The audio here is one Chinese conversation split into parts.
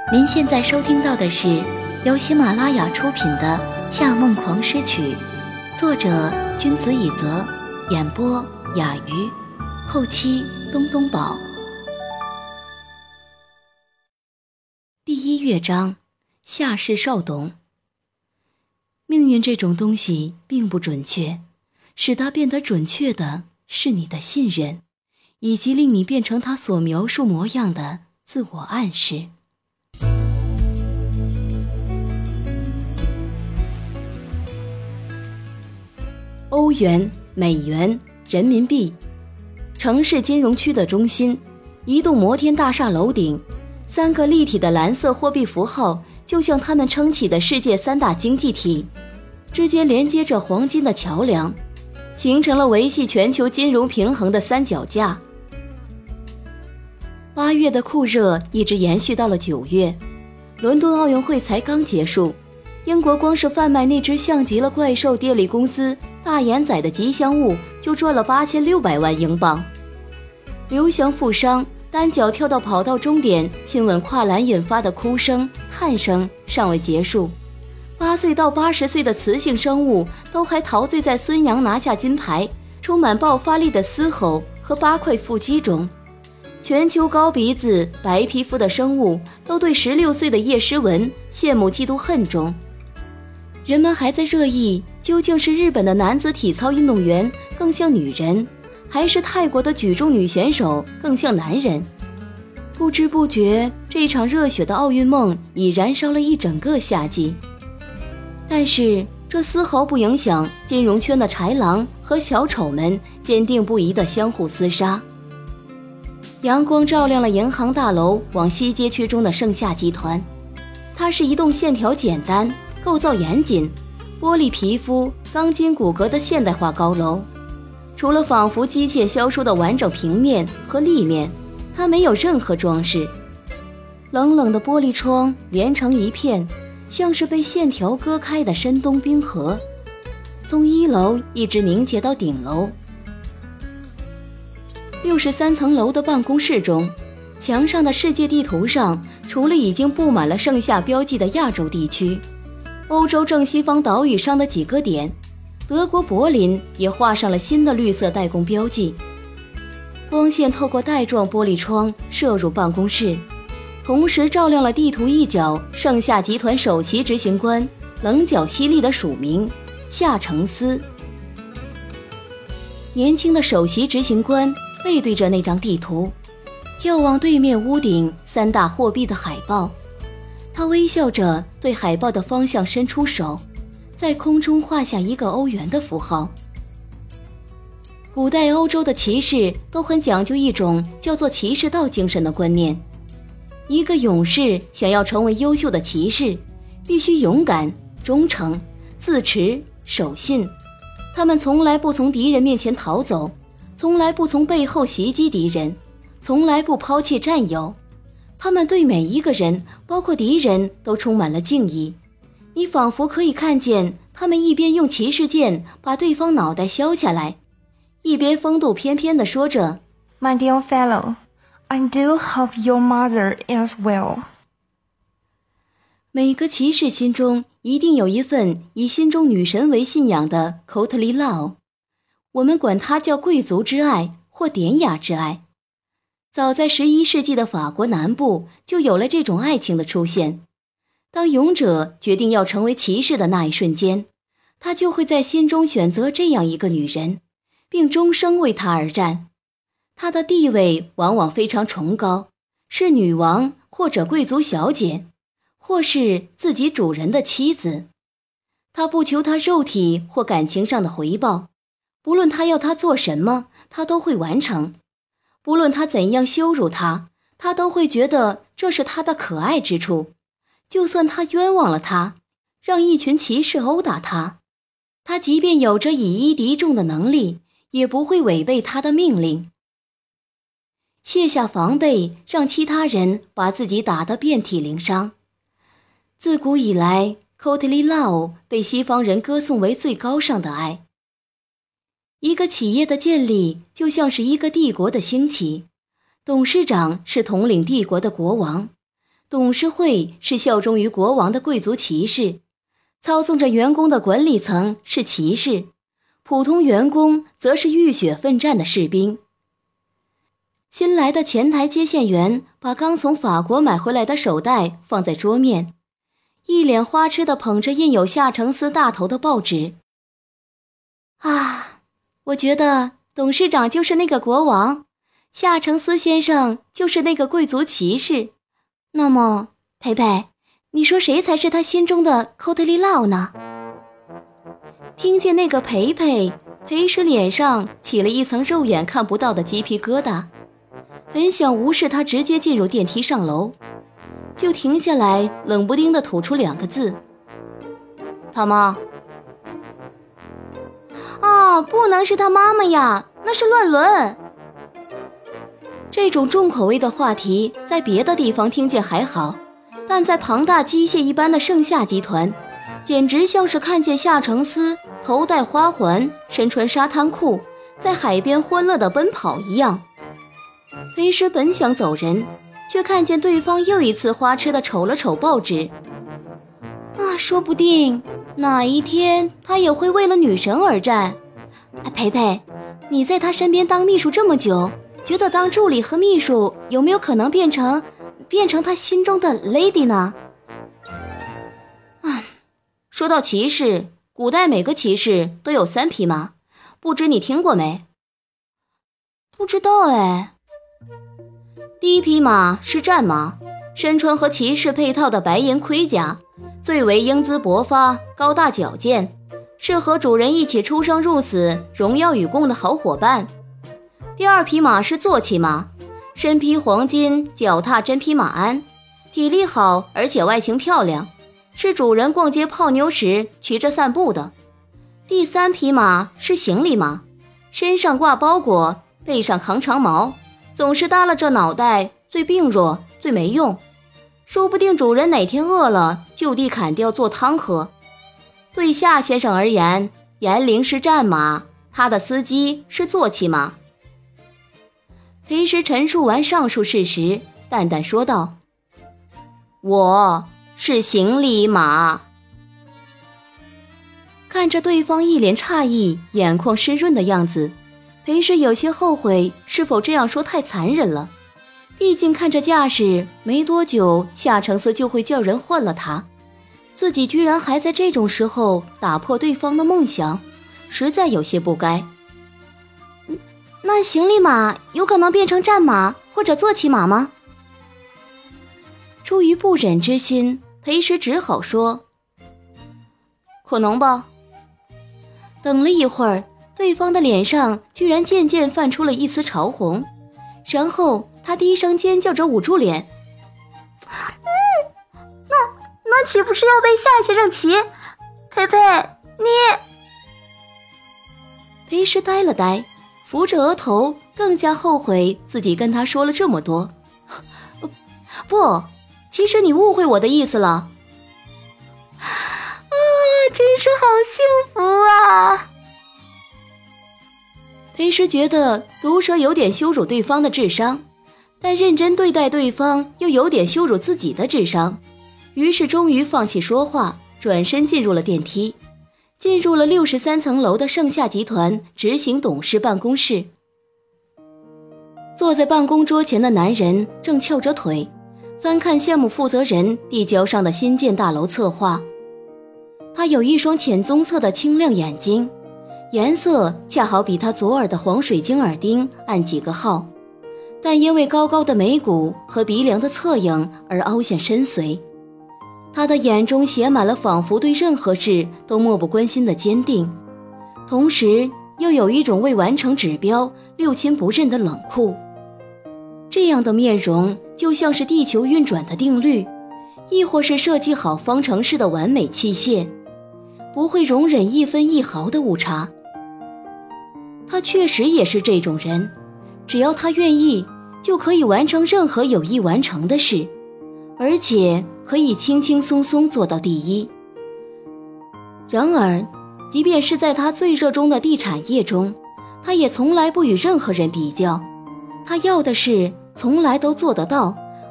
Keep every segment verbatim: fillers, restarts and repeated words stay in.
您现在收听到的是由喜马拉雅出品的《夏梦狂诗曲》，作者君子以泽，演播雅鱼，后期东东宝。第一乐章，夏氏少董。命运这种东西并不准确，使它变得准确的是你的信任，以及令你变成它所描述模样的自我暗示。欧元、美元、人民币，城市金融区的中心，一栋摩天大厦楼顶，三个立体的蓝色货币符号就像他们撑起的世界三大经济体，之间连接着黄金的桥梁，形成了维系全球金融平衡的三脚架。八月的酷热一直延续到了九月，伦敦奥运会才刚结束，英国光是贩卖那只像极了怪兽电力公司大眼仔的吉祥物就赚了八千六百万英镑。刘翔负伤，单脚跳到跑道终点亲吻跨栏引发的哭声、叹声尚未结束，八岁到八十岁的雌性生物都还陶醉在孙杨拿下金牌、充满爆发力的嘶吼和八块腹肌中。全球高鼻子、白皮肤的生物都对十六岁的叶诗文羡慕嫉妒恨中。人们还在热议，究竟是日本的男子体操运动员更像女人，还是泰国的举重女选手更像男人？不知不觉，这场热血的奥运梦已燃烧了一整个夏季。但是这丝毫不影响金融圈的豺狼和小丑们坚定不移地相互厮杀。阳光照亮了银行大楼往西街区中的盛夏集团，它是一栋线条简单、构造严谨、玻璃皮肤、钢筋骨骼的现代化高楼。除了仿佛机械削出的完整平面和立面，它没有任何装饰。冷冷的玻璃窗连成一片，像是被线条割开的深冬冰河，从一楼一直凝结到顶楼。六十三层楼的办公室中，墙上的世界地图上除了已经布满了盛夏标记的亚洲地区，欧洲正西方岛屿上的几个点，德国柏林也画上了新的绿色代工标记。光线透过带状玻璃窗射入办公室，同时照亮了地图一角盛夏集团首席执行官棱角犀利的署名夏承思。年轻的首席执行官背对着那张地图，眺望对面屋顶三大货币的海报，他微笑着对海报的方向伸出手，在空中画下一个欧元的符号。古代欧洲的骑士都很讲究一种叫做骑士道精神的观念，一个勇士想要成为优秀的骑士，必须勇敢、忠诚、自持、守信。他们从来不从敌人面前逃走，从来不从背后袭击敌人，从来不抛弃战友。他们对每一个人，包括敌人，都充满了敬意。你仿佛可以看见他们一边用骑士剑把对方脑袋削下来，一边风度翩翩地说着 My dear fellow, I do hope your mother is well. 每个骑士心中一定有一份以心中女神为信仰的 courtly love， 我们管它叫贵族之爱或典雅之爱。早在十一世纪的法国南部就有了这种爱情的出现。当勇者决定要成为骑士的那一瞬间，他就会在心中选择这样一个女人，并终生为她而战。她的地位往往非常崇高，是女王或者贵族小姐，或是自己主人的妻子。他不求她肉体或感情上的回报，不论他要她做什么，他都会完成。不论他怎样羞辱她，他都会觉得这是他的可爱之处。就算他冤枉了他，让一群骑士殴打他，他即便有着以一敌众的能力，也不会违背他的命令。卸下防备，让其他人把自己打得遍体鳞伤。自古以来 courtly love 被西方人歌颂为最高尚的爱。一个企业的建立就像是一个帝国的兴起，董事长是统领帝国的国王， 董事会是效忠于国王的贵族骑士，操纵着员工的管理层是骑士，普通员工则是浴血奋战的士兵。新来的前台接线员把刚从法国买回来的手袋放在桌面，一脸花痴地捧着印有夏承思大头的报纸。啊，我觉得董事长就是那个国王，夏承思先生就是那个贵族骑士。那么，培培，你说谁才是他心中的寇特利劳呢？听见那个培培，裴时脸上起了一层肉眼看不到的鸡皮疙瘩。本想无视他直接进入电梯上楼，就停下来冷不丁地吐出两个字：他妈。啊，不能是他妈妈呀，那是乱伦。这种重口味的话题在别的地方听见还好，但在庞大机械一般的盛夏集团，简直像是看见夏承思头戴花环，身穿沙滩裤，在海边欢乐地奔跑一样。裴时本想走人，却看见对方又一次花痴地瞅了瞅报纸。啊，说不定哪一天他也会为了女神而战。哎，培培，你在他身边当秘书这么久，觉得当助理和秘书有没有可能变成变成他心中的 lady 呢？啊，说到骑士，古代每个骑士都有三匹马，不知你听过没？不知道哎。第一匹马是战马，身穿和骑士配套的白银盔甲，最为英姿勃发，高大矫健，是和主人一起出生入死，荣耀与共的好伙伴。第二匹马是坐骑马，身披黄金，脚踏真匹马鞍，体力好而且外形漂亮，是主人逛街泡妞时骑着散步的。第三匹马是行李马，身上挂包裹，背上扛长矛，总是耷拉着脑袋，最病弱，最没用。说不定主人哪天饿了，就地砍掉做汤喝。对夏先生而言，严陵是战马，他的司机是坐骑马。裴时陈述完上述事实，淡淡说道：我是行李马。看着对方一脸诧异，眼眶湿润的样子，裴时有些后悔是否这样说太残忍了。毕竟看着架势，没多久夏承思就会叫人换了他，自己居然还在这种时候打破对方的梦想，实在有些不该。那行李马有可能变成战马或者坐骑马吗？出于不忍之心，裴时只好说可能吧。等了一会儿，对方的脸上居然渐渐泛出了一丝潮红，然后他低声尖叫着捂住脸。嗯，那那岂不是要被夏先生骑？佩佩，你……裴时呆了呆，扶着额头，更加后悔自己跟他说了这么多。不，其实你误会我的意思了。啊，真是好幸福啊！裴时觉得毒舌有点羞辱对方的智商，但认真对待对方又有点羞辱自己的智商，于是终于放弃说话，转身进入了电梯，进入了六十三层楼的盛夏集团执行董事办公室。坐在办公桌前的男人正翘着腿，翻看项目负责人递交上的新建大楼策划。他有一双浅棕色的清亮眼睛，颜色恰好比他左耳的黄水晶耳钉暗几个号，但因为高高的眉骨和鼻梁的侧影而凹陷深邃。他的眼中写满了仿佛对任何事都漠不关心的坚定，同时又有一种未完成指标六亲不认的冷酷。这样的面容就像是地球运转的定律，亦或是设计好方程式的完美器械，不会容忍一分一毫的误差。他确实也是这种人，只要他愿意，就可以完成任何有意完成的事，而且可以轻轻松松做到第一。然而，即便是在他最热衷的地产业中，他也从来不与任何人比较。他要的是从来都做得到，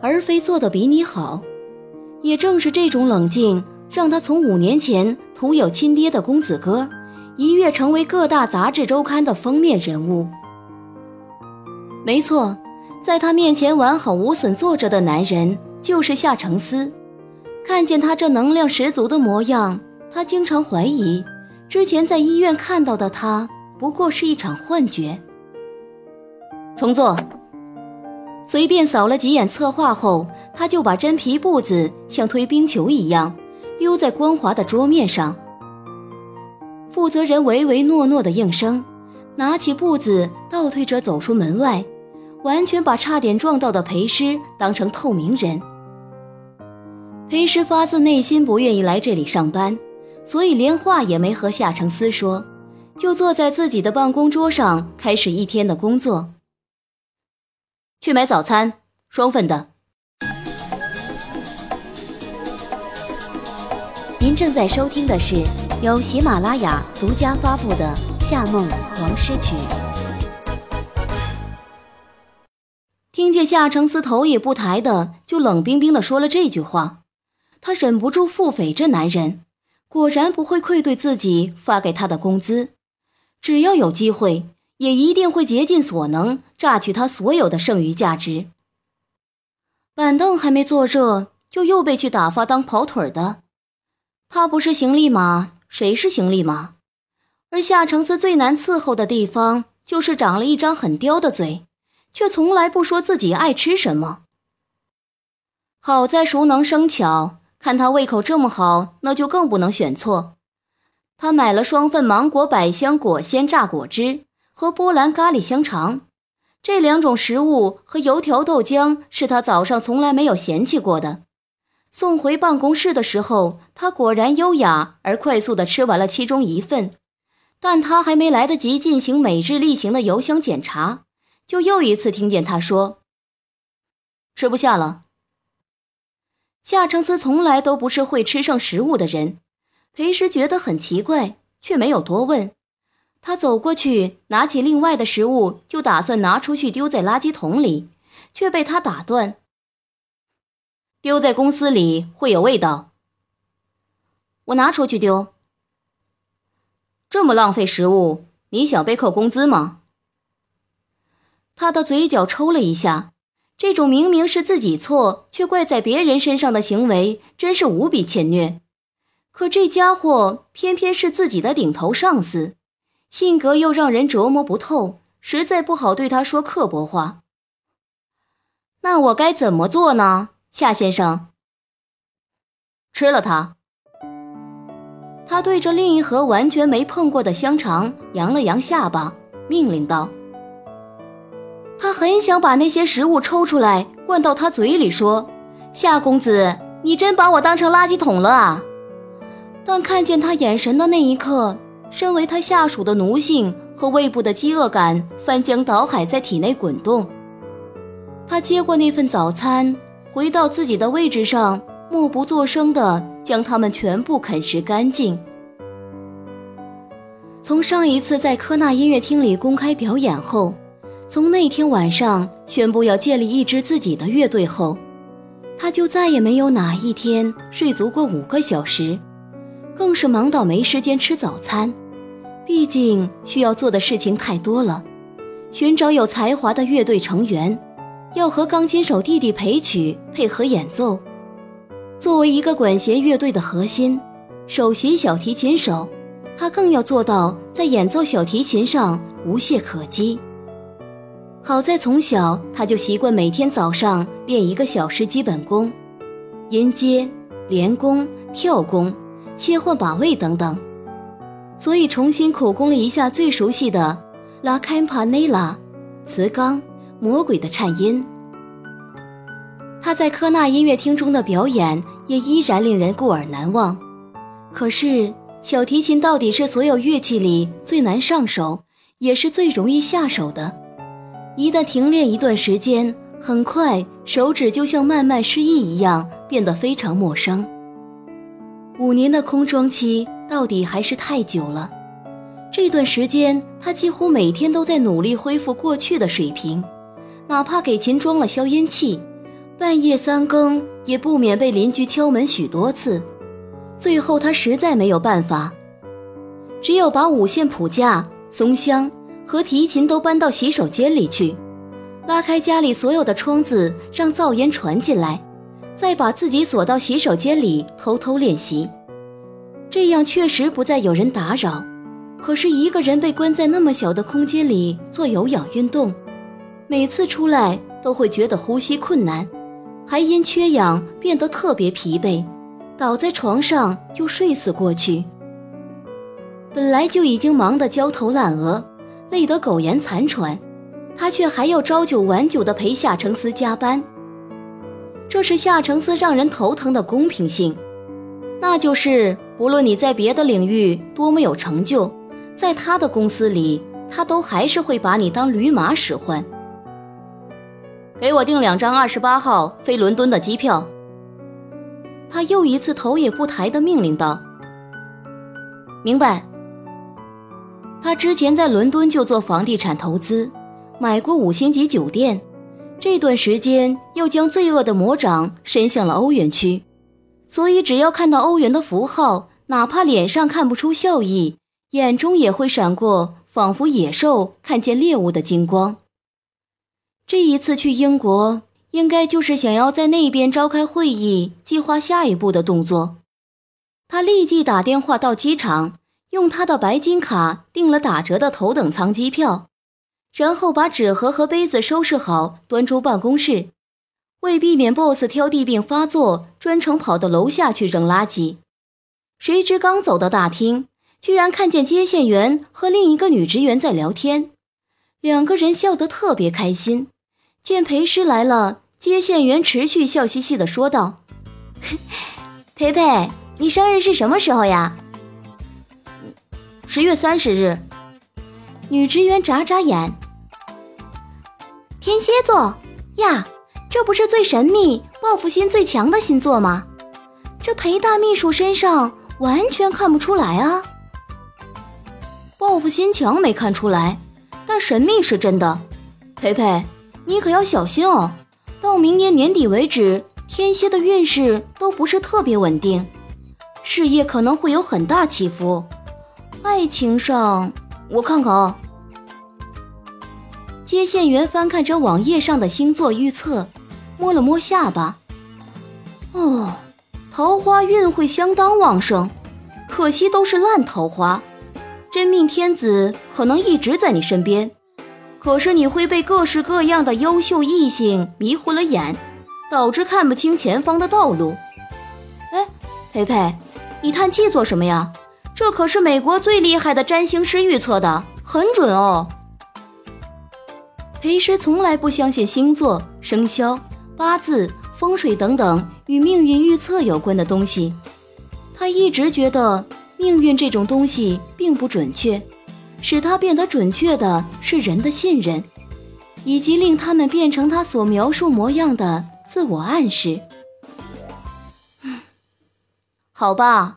而非做得比你好。也正是这种冷静，让他从五年前徒有亲爹的公子哥，一跃成为各大杂志周刊的封面人物。没错，在他面前完好无损坐着的男人就是夏承思。看见他这能量十足的模样，他经常怀疑之前在医院看到的他不过是一场幻觉。重做。随便扫了几眼策划后，他就把真皮布子像推冰球一样丢在光滑的桌面上。负责人唯唯诺诺的应声，拿起布子倒退着走出门外，完全把差点撞到的裴师当成透明人。裴师发自内心不愿意来这里上班，所以连话也没和夏承思说，就坐在自己的办公桌上开始一天的工作。去买早餐，双份的。 您正在收听的是由喜马拉雅独家发布的《夏梦黄诗曲》。 听见夏承思头也不抬的就冷冰冰的说了这句话，他忍不住腹诽这男人果然不会愧对自己发给他的工资，只要有机会也一定会竭尽所能榨取他所有的剩余价值。板凳还没坐热，就又被去打发当跑腿的。他不是行李马，谁是行李马？而夏承思最难伺候的地方，就是长了一张很刁的嘴，却从来不说自己爱吃什么。好在熟能生巧，看他胃口这么好，那就更不能选错。他买了双份芒果百香果鲜榨果汁和波兰咖喱香肠，这两种食物和油条豆浆是他早上从来没有嫌弃过的。送回办公室的时候，他果然优雅而快速地吃完了其中一份，但他还没来得及进行每日例行的油箱检查，就又一次听见他说：吃不下了。夏承思从来都不是会吃剩食物的人，裴师觉得很奇怪，却没有多问。他走过去拿起另外的食物，就打算拿出去丢在垃圾桶里，却被他打断。丢在公司里会有味道。我拿出去丢。这么浪费食物，你想被扣工资吗？他的嘴角抽了一下，这种明明是自己错却怪在别人身上的行为真是无比欠虐。可这家伙偏偏是自己的顶头上司，性格又让人琢磨不透，实在不好对他说刻薄话。那我该怎么做呢，夏先生？吃了它。他对着另一盒完全没碰过的香肠扬了扬下巴，命令道。他很想把那些食物抽出来灌到他嘴里，说：夏公子，你真把我当成垃圾桶了啊！但看见他眼神的那一刻，身为他下属的奴性和胃部的饥饿感翻江倒海在体内滚动。他接过那份早餐，回到自己的位置上，默不作声地将它们全部啃食干净。从上一次在科纳音乐厅里公开表演后，从那天晚上宣布要建立一支自己的乐队后，他就再也没有哪一天睡足过五个小时，更是忙到没时间吃早餐。毕竟需要做的事情太多了，寻找有才华的乐队成员，要和钢琴手弟弟裴曲配合演奏。作为一个管弦乐队的核心，首席小提琴手，他更要做到在演奏小提琴上无懈可击。好在从小他就习惯每天早上练一个小时基本功，音阶、连弓、跳弓、切换把位等等，所以重新口供了一下最熟悉的 La Campanella 磁钢魔鬼的颤音。他在科纳音乐厅中的表演也依然令人故而难忘。可是小提琴到底是所有乐器里最难上手，也是最容易下手的。一旦停练一段时间，很快手指就像慢慢失忆一样变得非常陌生。五年的空窗期到底还是太久了，这段时间他几乎每天都在努力恢复过去的水平，哪怕给琴装了消音器， 半夜三更也不免被邻居敲门许多次，最后他实在没有办法，只有把五线谱架、松香和提琴都搬到洗手间里去，拉开家里所有的窗子，让噪音传进来，再把自己锁到洗手间里偷偷练习。这样确实不再有人打扰，可是一个人被关在那么小的空间里做有氧运动，每次出来都会觉得呼吸困难，还因缺氧变得特别疲惫，倒在床上就睡死过去。本来就已经忙得焦头烂额，累得苟延残喘，他却还要朝九晚九地陪夏承思加班。这是夏承思让人头疼的公平性，那就是不论你在别的领域多么有成就，在他的公司里，他都还是会把你当驴马使唤。给我订两张二十八号飞伦敦的机票。他又一次头也不抬地命令道。明白。他之前在伦敦就做房地产投资，买过五星级酒店，这段时间又将罪恶的魔掌伸向了欧元区，所以只要看到欧元的符号，哪怕脸上看不出笑意，眼中也会闪过仿佛野兽看见猎物的金光。这一次去英国，应该就是想要在那边召开会议，计划下一步的动作。他立即打电话到机场，用他的白金卡订了打折的头等舱机票，然后把纸盒和杯子收拾好，端出办公室。为避免 boss 挑地病发作，专程跑到楼下去扔垃圾。谁知刚走到大厅，居然看见接线员和另一个女职员在聊天，两个人笑得特别开心。见裴师来了，接线员持续笑嘻嘻地说道：裴裴，你生日是什么时候呀？十月三十日。女职员眨眨眼。天蝎座呀，这不是最神秘、报复心最强的星座吗？这裴大秘书身上完全看不出来啊。报复心强没看出来，但神秘是真的。裴裴，你可要小心哦，到明年年底为止，天蝎的运势都不是特别稳定，事业可能会有很大起伏。爱情上，我看看啊。接线员翻看着网页上的星座预测，摸了摸下巴。哦，桃花运会相当旺盛，可惜都是烂桃花。真命天子可能一直在你身边，可是你会被各式各样的优秀异性迷糊了眼，导致看不清前方的道路。哎，培培，你叹气做什么呀？这可是美国最厉害的占星师预测的，很准哦。裴师从来不相信星座、生肖、八字、风水等等与命运预测有关的东西。他一直觉得命运这种东西并不准确，使他变得准确的是人的信任，以及令他们变成他所描述模样的自我暗示。好吧。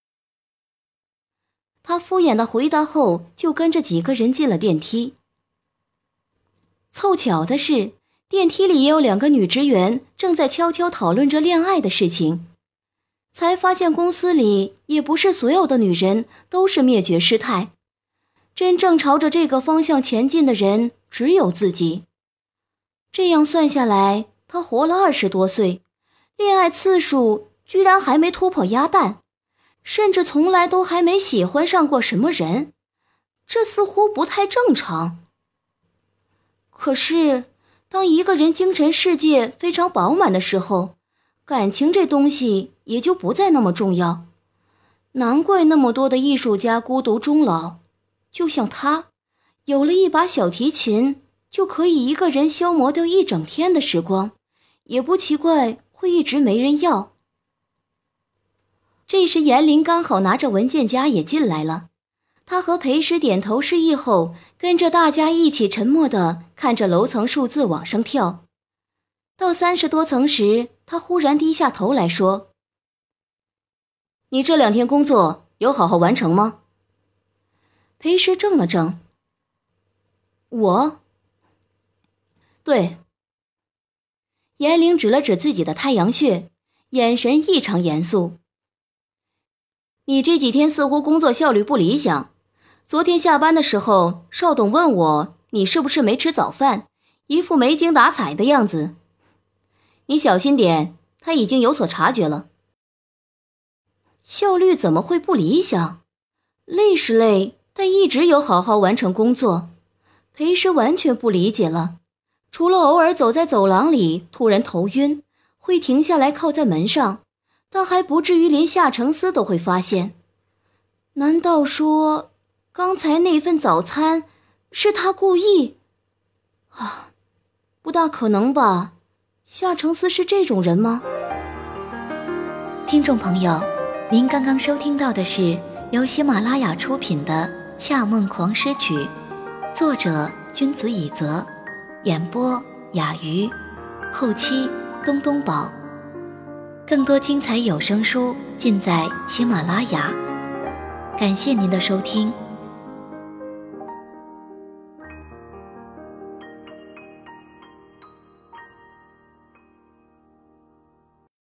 他敷衍的回答后，就跟着几个人进了电梯。凑巧的是，电梯里也有两个女职员正在悄悄讨论着恋爱的事情，才发现公司里也不是所有的女人都是灭绝师太，真正朝着这个方向前进的人只有自己。这样算下来，他活了二十多岁，恋爱次数居然还没突破鸭蛋，甚至从来都还没喜欢上过什么人，这似乎不太正常。可是当一个人精神世界非常饱满的时候，感情这东西也就不再那么重要。难怪那么多的艺术家孤独终老，就像他，有了一把小提琴，就可以一个人消磨掉一整天的时光，也不奇怪会一直没人要。这时严林刚好拿着文件夹也进来了，他和裴师点头示意后，跟着大家一起沉默地看着楼层数字往上跳。到三十多层时，他忽然低下头来说：你这两天工作有好好完成吗？裴师怔了怔。我？对。 严玲指了指自己的太阳穴，眼神异常严肃。你这几天似乎工作效率不理想。昨天下班的时候，邵董问我你是不是没吃早饭，一副没精打采的样子。你小心点，他已经有所察觉了。效率怎么会不理想？累是累，但一直有好好完成工作。裴师完全不理解了，除了偶尔走在走廊里突然头晕，会停下来靠在门上，但还不至于连夏承思都会发现。难道说刚才那份早餐是他故意？啊，不大可能吧，夏承思是这种人吗？ 听众朋友，您刚刚收听到的是由喜马拉雅出品的《夏梦狂诗曲》，作者君子以泽，演播雅鱼，后期东东宝。更多精彩有声书尽在喜马拉雅。感谢您的收听。